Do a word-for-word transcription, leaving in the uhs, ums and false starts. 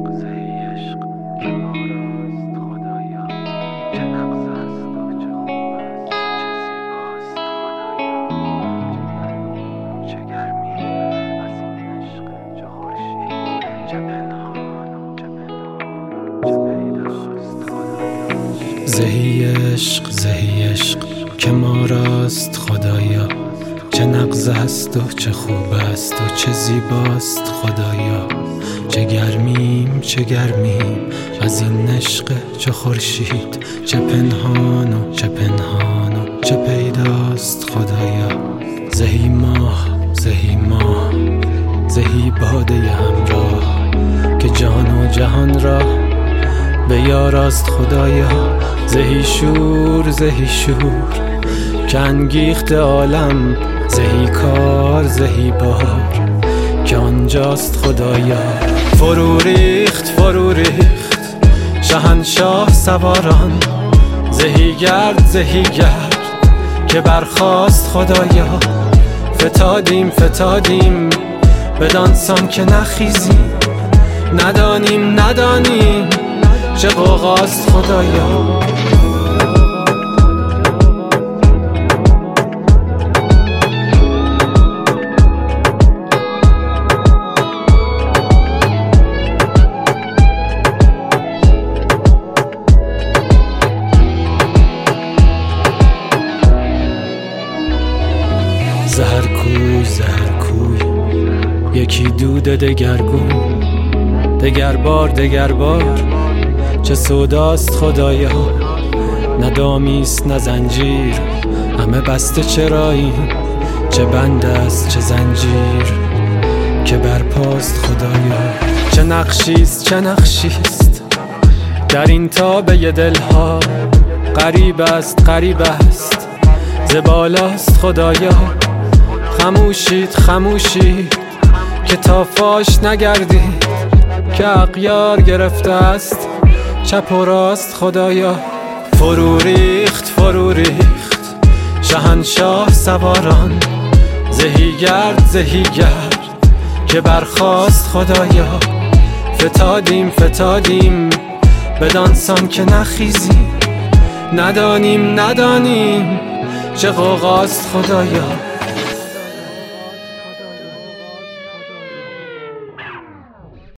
عشق زهی عشق که ما راست خدایا، چه نغز است و چه خوب است، چه زیباست خدایا، چه گرمی از این عشق، چه خورشید، چه پنهان و چه پنهان و چه پیداست خدایا. زهی عشق زهی عشق که ما راست خدایا، چه نغز است و چه خوب است و چه زیباست خدایا، چه گرمیم چه گرمیم از این عشق، چه خورشید چه پنهان و چه پنهان و چه پیداست خدایا. زهی ماه زهی ماه زهی باده همراه که جان و جهان را به یاراست خدایا. زهی شور زهی شور که انگیخت عالم، زهی کار زهی بار که آنجاست خدایا. فرو ریخت فرو ریخت شهنشاه سواران، زهی گرد زهی گرد که برخاست خدایا. فتادیم فتادیم بدانسان که نخیزیم، ندانیم ندانیم چه غوغاست خدایا. زهر کوی زهر کوی یکی دود دگرگون، دگر بار دگر بار چه سوداست خدایا. نه دامیست نه زنجیر همه بسته چراییم، چه بند است چه زنجیر که برپاست خدایا. چه نقشیست چه نقشیست در این تابه دلها، غریب است غریب است زبالاست خدایا. خموشید خموشید که تا فاش نگردید، که اغیار گرفته است چپ و راست خدایا. فرو ریخت فرو ریخت شهنشاه سواران، زهی گرد زهی گرد که برخاست خدایا. فتادیم فتادیم بدانسان که نخیزیم، ندانیم ندانیم چه غوغاست خدایا.